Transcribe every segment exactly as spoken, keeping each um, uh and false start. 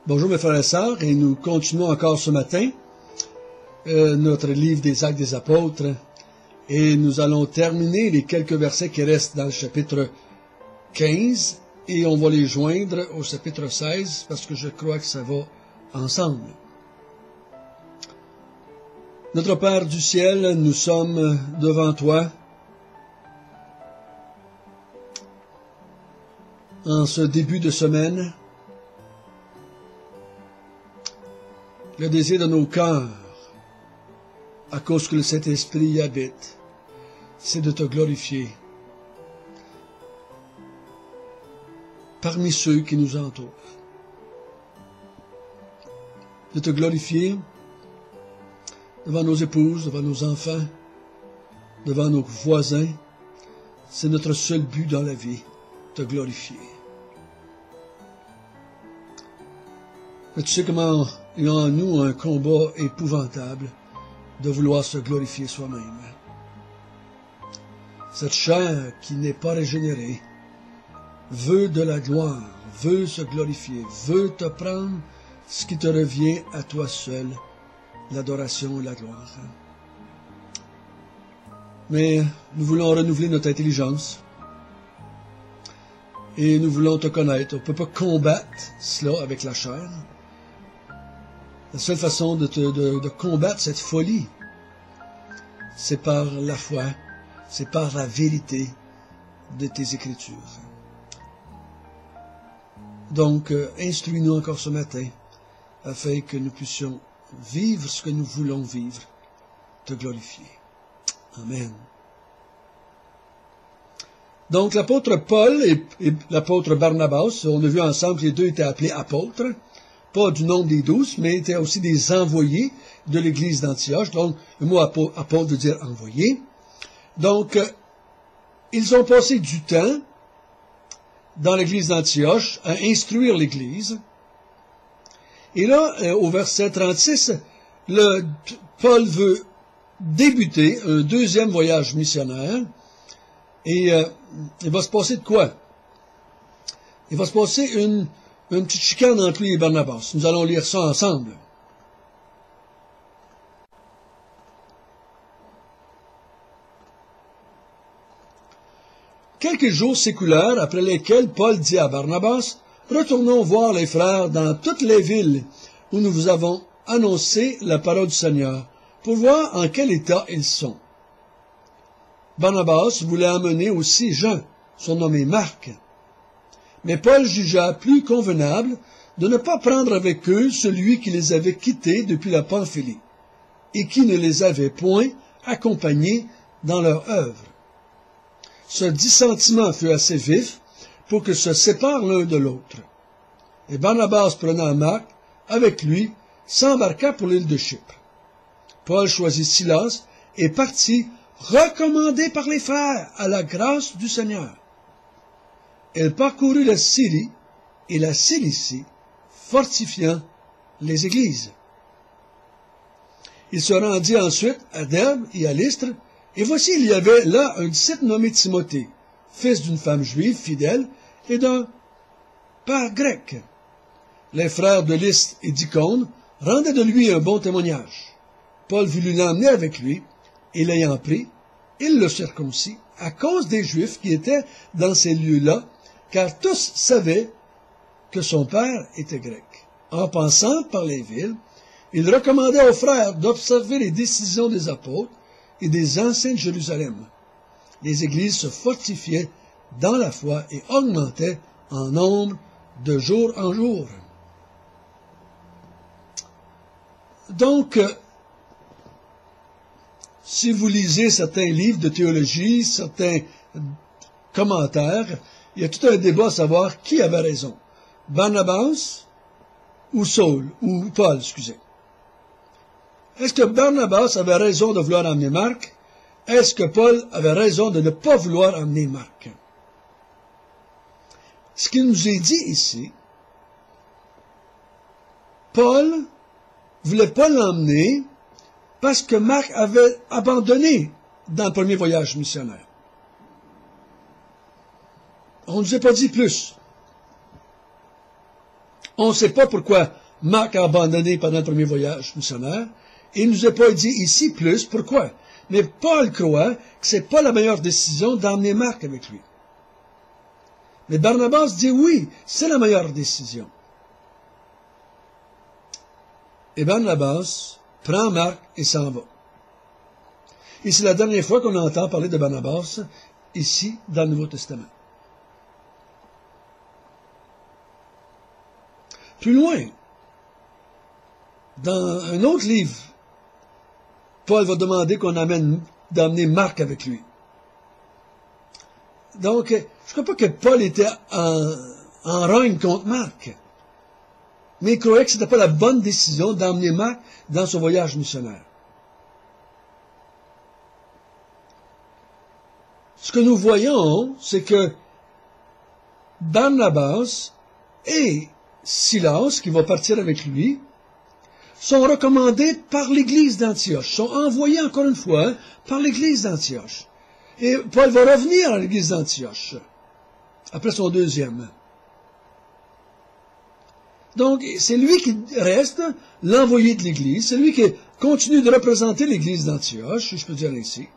Bonjour mes frères et sœurs, et nous continuons encore ce matin euh, notre livre des Actes des Apôtres, et nous allons terminer les quelques versets qui restent dans le chapitre quinze, et on va les joindre au chapitre seize, parce que je crois que ça va ensemble. Notre Père du ciel, nous sommes devant toi en ce début de semaine. Le désir de nos cœurs, à cause que le Saint-Esprit y habite, c'est de te glorifier parmi ceux qui nous entourent. De te glorifier devant nos épouses, devant nos enfants, devant nos voisins. C'est notre seul but dans la vie, te glorifier. Mais tu sais comment il y a en nous un combat épouvantable de vouloir se glorifier soi-même. Cette chair qui n'est pas régénérée veut de la gloire, veut se glorifier, veut te prendre ce qui te revient à toi seul, l'adoration et la gloire. Mais nous voulons renouveler notre intelligence et nous voulons te connaître. On ne peut pas combattre cela avec la chair. La seule façon de, te, de, de combattre cette folie, c'est par la foi, c'est par la vérité de tes Écritures. Donc, euh, instruis-nous encore ce matin, afin que nous puissions vivre ce que nous voulons vivre, te glorifier. Amen. Donc, l'apôtre Paul et, et l'apôtre Barnabas, on a vu ensemble que les deux étaient appelés apôtres, pas du nombre des douze, mais étaient aussi des envoyés de l'église d'Antioche. Donc, le mot apôtre veut dire envoyé. Donc, euh, ils ont passé du temps dans l'église d'Antioche à instruire l'église. Et là, euh, au verset trente-six, le, Paul veut débuter un deuxième voyage missionnaire. Et euh, il va se passer de quoi? Il va se passer une, une petite chicane entre lui et Barnabas. Nous allons lire ça ensemble. Quelques jours s'écoulèrent, après lesquels Paul dit à Barnabas, « Retournons voir les frères dans toutes les villes où nous vous avons annoncé la parole du Seigneur, pour voir en quel état ils sont. » Barnabas voulait amener aussi Jean, surnommé Marc. Mais Paul jugea plus convenable de ne pas prendre avec eux celui qui les avait quittés depuis la Pamphylie, et qui ne les avait point accompagnés dans leur œuvre. Ce dissentiment fut assez vif pour qu'ils se séparent l'un de l'autre. Et Barnabas, prenant Marc avec lui, s'embarqua pour l'île de Chypre. Paul choisit Silas et partit, recommandé par les frères à la grâce du Seigneur. Elle parcourut la Syrie et la Cilicie, fortifiant les églises. Il se rendit ensuite à Derbe et à Lystre, et voici il y avait là un disciple nommé Timothée, fils d'une femme juive fidèle et d'un père grec. Les frères de Lystre et d'Icône rendaient de lui un bon témoignage. Paul voulut l'emmener avec lui, et l'ayant pris, il le circoncit à cause des Juifs qui étaient dans ces lieux-là, car tous savaient que son père était grec. En passant par les villes, il recommandait aux frères d'observer les décisions des apôtres et des anciens de Jérusalem. Les églises se fortifiaient dans la foi et augmentaient en nombre de jour en jour. Donc, si vous lisez certains livres de théologie, certains commentaires, il y a tout un débat à savoir qui avait raison. Barnabas ou Saul, ou Paul, excusez. Est-ce que Barnabas avait raison de vouloir emmener Marc? Est-ce que Paul avait raison de ne pas vouloir emmener Marc? Ce qu'il nous est dit ici, Paul ne voulait pas l'emmener parce que Marc avait abandonné dans le premier voyage missionnaire. On ne nous a pas dit plus. On ne sait pas pourquoi Marc a abandonné pendant le premier voyage missionnaire. Il ne nous a pas dit ici plus pourquoi. Mais Paul croit que c'est pas la meilleure décision d'emmener Marc avec lui. Mais Barnabas dit oui, c'est la meilleure décision. Et Barnabas prend Marc et s'en va. Et c'est la dernière fois qu'on entend parler de Barnabas ici dans le Nouveau Testament. Plus loin, dans un autre livre, Paul va demander qu'on amène, d'amener Marc avec lui. Donc, je ne crois pas que Paul était en, en rogne contre Marc, mais il croyait que ce n'était pas la bonne décision d'emmener Marc dans son voyage missionnaire. Ce que nous voyons, c'est que Barnabas et Silas, qui va partir avec lui, sont recommandés par l'Église d'Antioche, sont envoyés encore une fois par l'Église d'Antioche. Et Paul va revenir à l'Église d'Antioche, après son deuxième. Donc, c'est lui qui reste l'envoyé de l'Église, c'est lui qui continue de représenter l'Église d'Antioche, si je peux dire ainsi.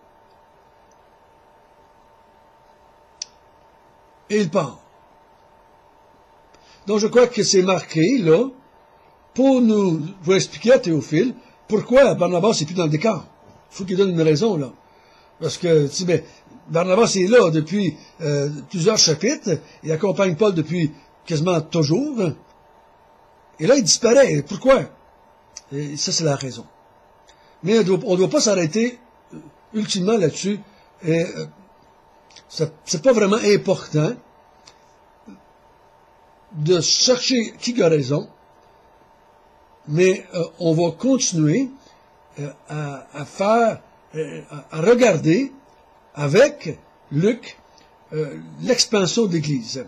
Et il part. Donc, je crois que c'est marqué, là, pour nous, pour expliquer à Théophile, pourquoi Barnabas n'est plus dans le décor. Il faut qu'il donne une raison, là. Parce que, tu sais, ben, Barnabas est là depuis euh, plusieurs chapitres, il accompagne Paul depuis quasiment toujours, et là, il disparaît. Pourquoi? Et ça, c'est la raison. Mais on ne doit pas s'arrêter euh, ultimement là-dessus. Et euh, c'est pas vraiment important de chercher qui a raison, mais euh, on va continuer euh, à, à faire, euh, à regarder avec Luc euh, l'expansion d'Église.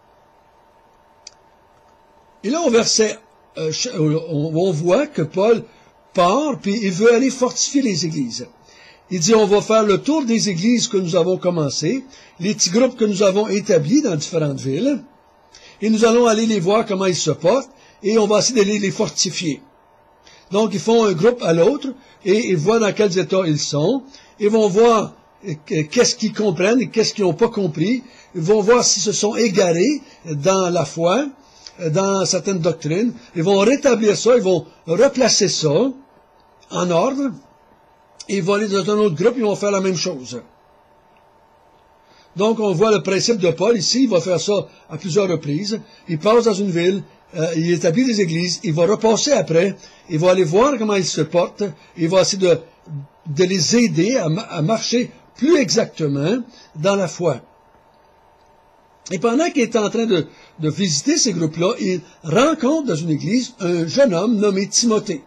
Et là, au verset, euh, on, on voit que Paul part, puis il veut aller fortifier les églises. Il dit, on va faire le tour des églises que nous avons commencées, les petits groupes que nous avons établis dans différentes villes, et nous allons aller les voir comment ils se portent, et on va essayer d'aller les fortifier. Donc, ils font un groupe à l'autre, et ils voient dans quels états ils sont, ils vont voir qu'est-ce qu'ils comprennent et qu'est-ce qu'ils n'ont pas compris, ils vont voir s'ils se sont égarés dans la foi, dans certaines doctrines, ils vont rétablir ça, ils vont replacer ça en ordre, et ils vont aller dans un autre groupe, ils vont faire la même chose. Donc, on voit le principe de Paul ici, il va faire ça à plusieurs reprises. Il passe dans une ville, euh, il établit des églises, il va repasser après, il va aller voir comment ils se portent, il va essayer de, de les aider à, à marcher plus exactement dans la foi. Et pendant qu'il est en train de, de visiter ces groupes-là, il rencontre dans une église un jeune homme nommé Timothée.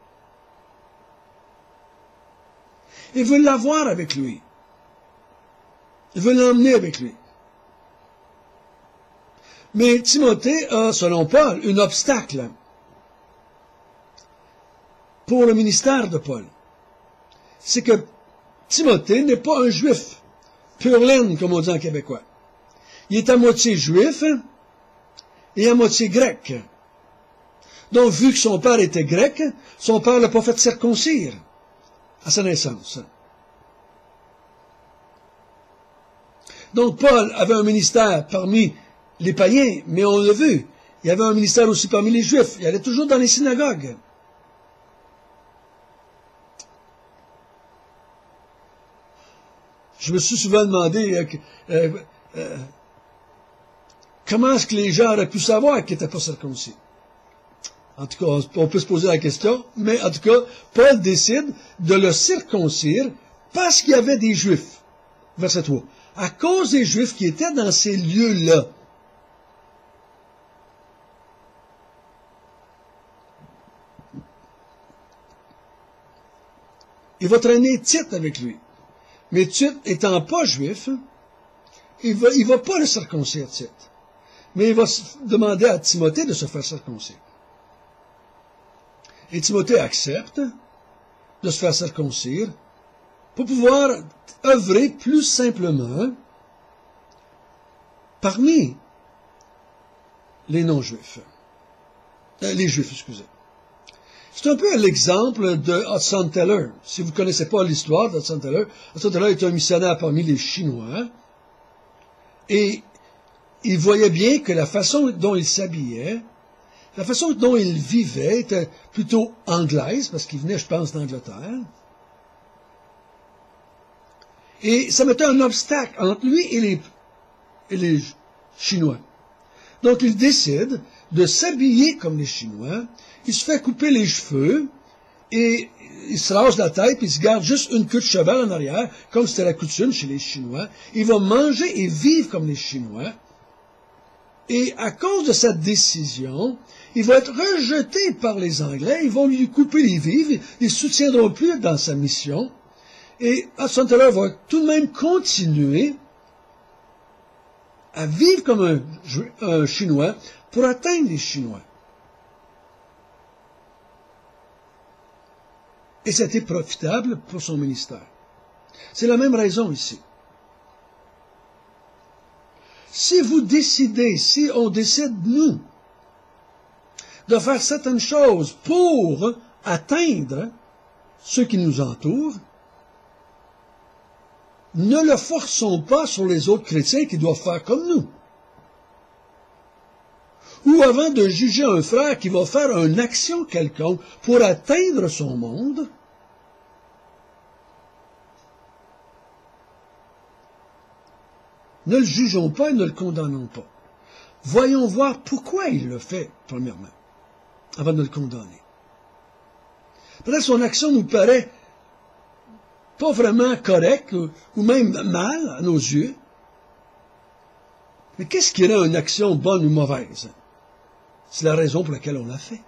Il veut l'avoir avec lui. Il veut l'emmener avec lui. Mais Timothée a, selon Paul, un obstacle pour le ministère de Paul. C'est que Timothée n'est pas un juif, pur laine, comme on dit en québécois. Il est à moitié juif et à moitié grec. Donc, vu que son père était grec, son père ne l'a pas fait circoncire à sa naissance. Donc, Paul avait un ministère parmi les païens, mais on l'a vu, il y avait un ministère aussi parmi les juifs. Il allait toujours dans les synagogues. Je me suis souvent demandé euh, euh, euh, comment est-ce que les gens auraient pu savoir qu'ils n'étaient pas circoncis. En tout cas, on peut se poser la question, mais en tout cas, Paul décide de le circoncire parce qu'il y avait des Juifs. Verset trois. À cause des Juifs qui étaient dans ces lieux-là. Il va traîner Tite avec lui. Mais Tite, étant pas juif, il va, il va pas le circoncire, Tite. Mais il va demander à Timothée de se faire circoncire. Et Timothée accepte de se faire circoncire pour pouvoir œuvrer plus simplement parmi les non-juifs. Euh, les Juifs, excusez. C'est un peu l'exemple de Hudson Taylor. Si vous ne connaissez pas l'histoire d'Hudson Taylor, Hudson Taylor est un missionnaire parmi les Chinois. Et il voyait bien que la façon dont il s'habillait, la façon dont il vivait était plutôt anglaise, parce qu'il venait, je pense, d'Angleterre. Et ça mettait un obstacle entre lui et les, et les Chinois. Donc il décide de s'habiller comme les Chinois, il se fait couper les cheveux, et il se rase la tête, puis il se garde juste une queue de cheval en arrière, comme c'était la coutume chez les Chinois. Il va manger et vivre comme les Chinois. Et à cause de cette décision, il va être rejeté par les Anglais, ils vont lui couper les vivres, ils ne soutiendront plus dans sa mission. Et Hudson Taylor va tout de même continuer à vivre comme un, un Chinois pour atteindre les Chinois. Et c'était profitable pour son ministère. C'est la même raison ici. Si vous décidez, si on décide, nous, de faire certaines choses pour atteindre ceux qui nous entourent, ne le forçons pas sur les autres chrétiens qui doivent faire comme nous. Ou avant de juger un frère qui va faire une action quelconque pour atteindre son monde, ne le jugeons pas et ne le condamnons pas. Voyons voir pourquoi il le fait, premièrement, avant de le condamner. Peut-être son action nous paraît pas vraiment correcte ou, ou même mal à nos yeux. Mais qu'est-ce qui rend une action bonne ou mauvaise? C'est la raison pour laquelle on l'a fait.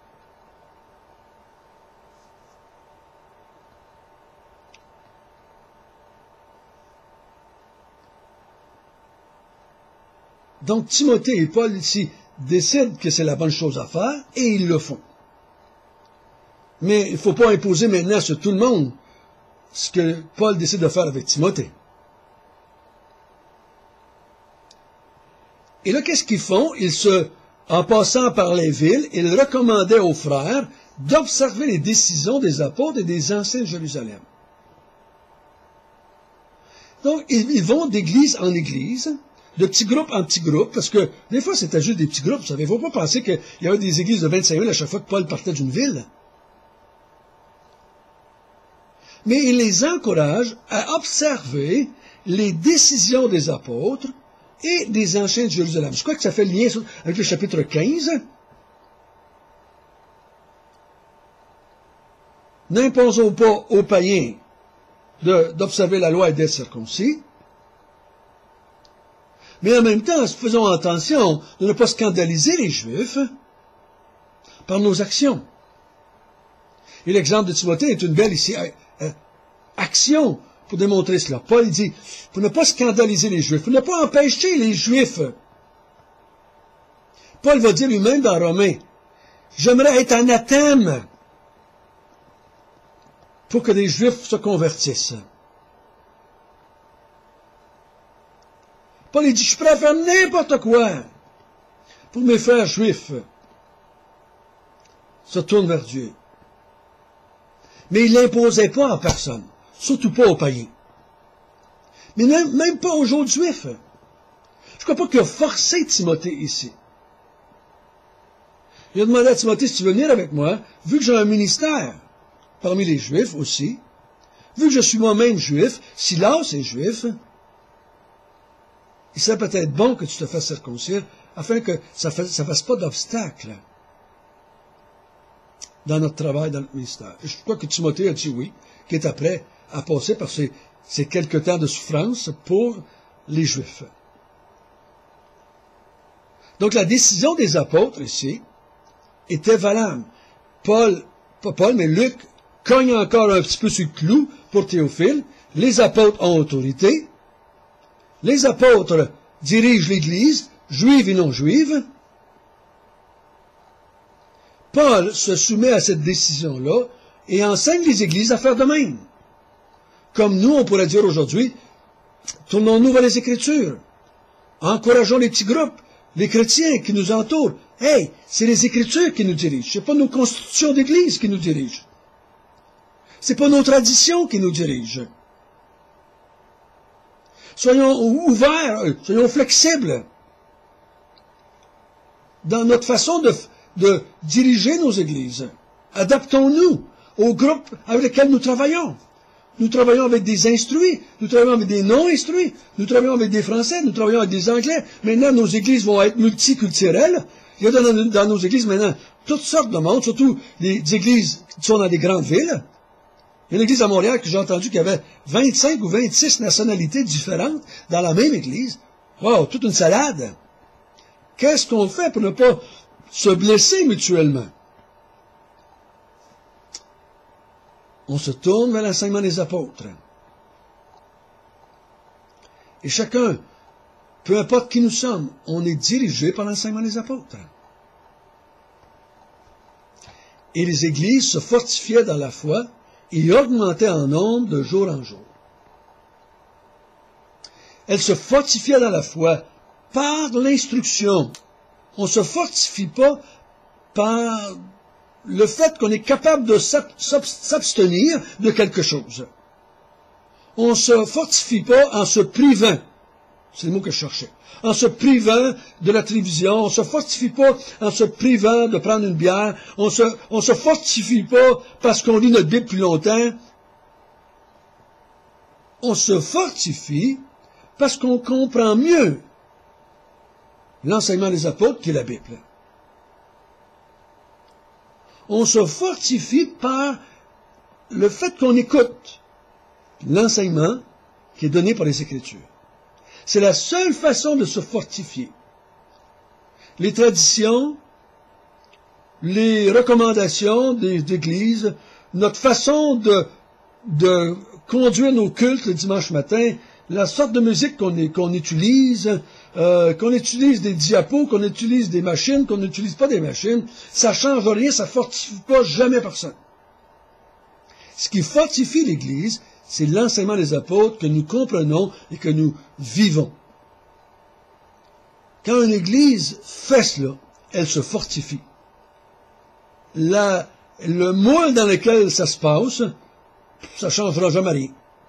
Donc Timothée et Paul ici décident que c'est la bonne chose à faire et ils le font. Mais il ne faut pas imposer maintenant sur tout le monde ce que Paul décide de faire avec Timothée. Et là, qu'est-ce qu'ils font? Ils se, en passant par les villes, ils recommandaient aux frères d'observer les décisions des apôtres et des anciens de Jérusalem. Donc, ils, ils vont d'église en église, de petit groupe en petit groupe, parce que des fois, c'était juste des petits groupes. Vous savez, il ne faut pas penser qu'il y avait des églises de vingt-cinq mille à chaque fois que Paul partait d'une ville. Mais il les encourage à observer les décisions des apôtres et des anciens de Jérusalem. Je crois que ça fait le lien avec le chapitre quinze. N'imposons pas aux païens d'observer la loi et d'être circoncis. Mais en même temps, faisons attention de ne pas scandaliser les Juifs par nos actions. Et l'exemple de Timothée est une belle ici, euh, action pour démontrer cela. Paul dit, pour ne pas scandaliser les Juifs, pour ne pas empêcher les Juifs. Paul va dire lui-même dans Romains, j'aimerais être anathème pour que les Juifs se convertissent. Paul il dit, je préfère n'importe quoi pour mes frères juifs se tournent vers Dieu. Mais il l'imposait pas à personne, surtout pas aux païens. Mais même, même pas aux autres juifs. Je ne crois pas qu'il a forcé Timothée ici. Il a demandé à Timothée, si tu veux venir avec moi, vu que j'ai un ministère parmi les juifs aussi, vu que je suis moi-même juif, Silas est juif, il serait peut-être bon que tu te fasses circoncire afin que ça ne fasse, fasse pas d'obstacle dans notre travail, dans notre ministère. Et je crois que Timothée a dit oui, qui est prêt à passer par ces, ces quelques temps de souffrance pour les Juifs. Donc la décision des apôtres ici était valable. Paul, pas Paul, mais Luc cogne encore un petit peu sur le clou pour Théophile. Les apôtres ont autorité. Les apôtres dirigent l'Église, juive et non juive. Paul se soumet à cette décision-là et enseigne les églises à faire de même. Comme nous, on pourrait dire aujourd'hui, tournons-nous vers les Écritures. Encourageons les petits groupes, les chrétiens qui nous entourent, Hey, c'est les Écritures qui nous dirigent. C'est pas nos constitutions d'Église qui nous dirigent. C'est pas nos traditions qui nous dirigent. Soyons ouverts, soyons flexibles dans notre façon de, de diriger nos églises. Adaptons-nous aux groupes avec lesquels nous travaillons. Nous travaillons avec des instruits, nous travaillons avec des non-instruits, nous travaillons avec des Français, nous travaillons avec des Anglais. Maintenant, nos églises vont être multiculturelles. Il y a dans, dans nos églises maintenant toutes sortes de monde, surtout des, des églises qui sont dans des grandes villes. Il y a une église à Montréal que j'ai entendu qu'il y avait vingt-cinq ou vingt-six nationalités différentes dans la même église. Wow, toute une salade. Qu'est-ce qu'on fait pour ne pas se blesser mutuellement? On se tourne vers l'enseignement des apôtres. Et chacun, peu importe qui nous sommes, on est dirigé par l'enseignement des apôtres. Et les églises se fortifiaient dans la foi et augmentaient en nombre de jour en jour. Elles se fortifiaient dans la foi par l'instruction. On ne se fortifie pas par le fait qu'on est capable de s'abstenir de quelque chose. On ne se fortifie pas en se privant. C'est le mot que je cherchais. En se privant de la télévision, on ne se fortifie pas en se privant de prendre une bière, on se, on se fortifie pas parce qu'on lit notre Bible plus longtemps. On se fortifie parce qu'on comprend mieux l'enseignement des apôtres qui est la Bible. On se fortifie par le fait qu'on écoute l'enseignement qui est donné par les Écritures. C'est la seule façon de se fortifier. Les traditions, les recommandations des églises, notre façon de, de conduire nos cultes le dimanche matin, la sorte de musique qu'on qu'on utilise, euh, qu'on utilise des diapos, qu'on utilise des machines, qu'on n'utilise pas des machines, ça ne change rien, ça ne fortifie pas jamais personne. Ce qui fortifie l'Église, c'est l'enseignement des apôtres que nous comprenons et que nous vivons. Quand une Église fait cela, elle se fortifie. La, le moule dans lequel ça se passe, ça ne changera jamais rien.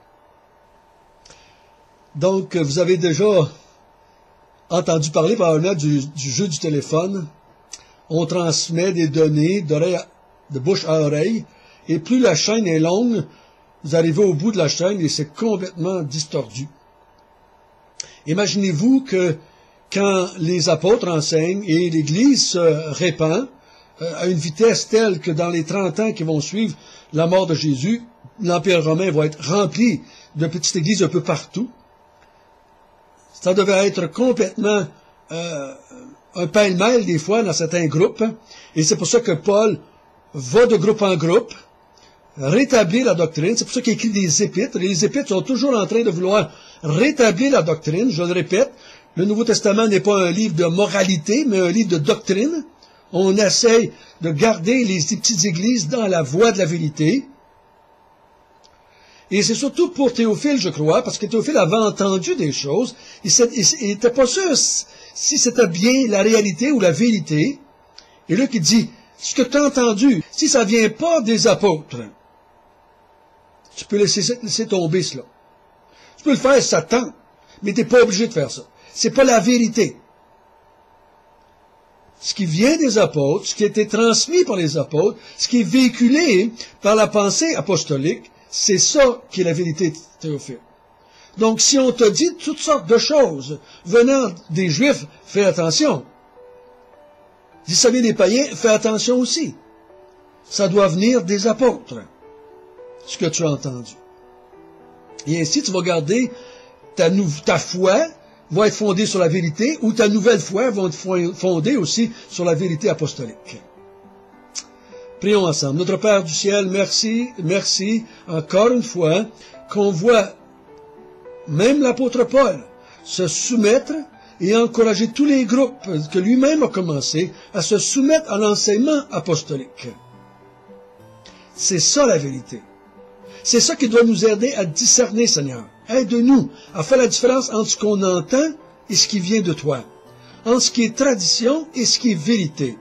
Donc, vous avez déjà entendu parler probablement du, du jeu du téléphone. On transmet des données d'oreille à, de bouche à oreille, et plus la chaîne est longue, vous arrivez au bout de la chaîne et c'est complètement distordu. Imaginez-vous que quand les apôtres enseignent et l'Église se répand euh, à une vitesse telle que dans les trente ans qui vont suivre la mort de Jésus, l'Empire romain va être rempli de petites églises un peu partout. Ça devait être complètement euh, un pêle-mêle des fois dans certains groupes. Et c'est pour ça que Paul va de groupe en groupe rétablir la doctrine. C'est pour ça qu'il écrit des épîtres. Et les épîtres sont toujours en train de vouloir rétablir la doctrine. Je le répète, le Nouveau Testament n'est pas un livre de moralité, mais un livre de doctrine. On essaye de garder les petites églises dans la voie de la vérité. Et c'est surtout pour Théophile, je crois, parce que Théophile avait entendu des choses. Il n'était pas sûr si c'était bien la réalité ou la vérité. Et là, il dit, ce que tu as entendu, si ça vient pas des apôtres, tu peux laisser, laisser tomber cela. Tu peux le faire si ça te tente, mais tu n'es pas obligé de faire ça. C'est pas la vérité. Ce qui vient des apôtres, ce qui a été transmis par les apôtres, ce qui est véhiculé par la pensée apostolique, c'est ça qui est la vérité, Théophile. Donc, si on te dit toutes sortes de choses venant des Juifs, fais attention. Si ça vient des païens, fais attention aussi. Ça doit venir des apôtres, ce que tu as entendu. Et ainsi, tu vas garder ta, ta foi va être fondée sur la vérité, ou ta nouvelle foi va être fondée aussi sur la vérité apostolique. Prions ensemble. Notre Père du ciel, merci, merci encore une fois qu'on voit même l'apôtre Paul se soumettre et encourager tous les groupes que lui-même a commencé à se soumettre à l'enseignement apostolique. C'est ça la vérité. C'est ça qui doit nous aider à discerner, Seigneur. Aide-nous à faire la différence entre ce qu'on entend et ce qui vient de toi. entre ce qui est tradition et ce qui est vérité.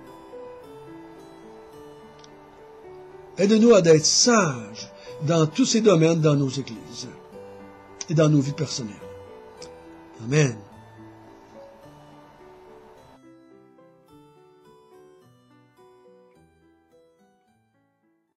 Aide-nous à être sages dans tous ces domaines dans nos églises et dans nos vies personnelles. Amen.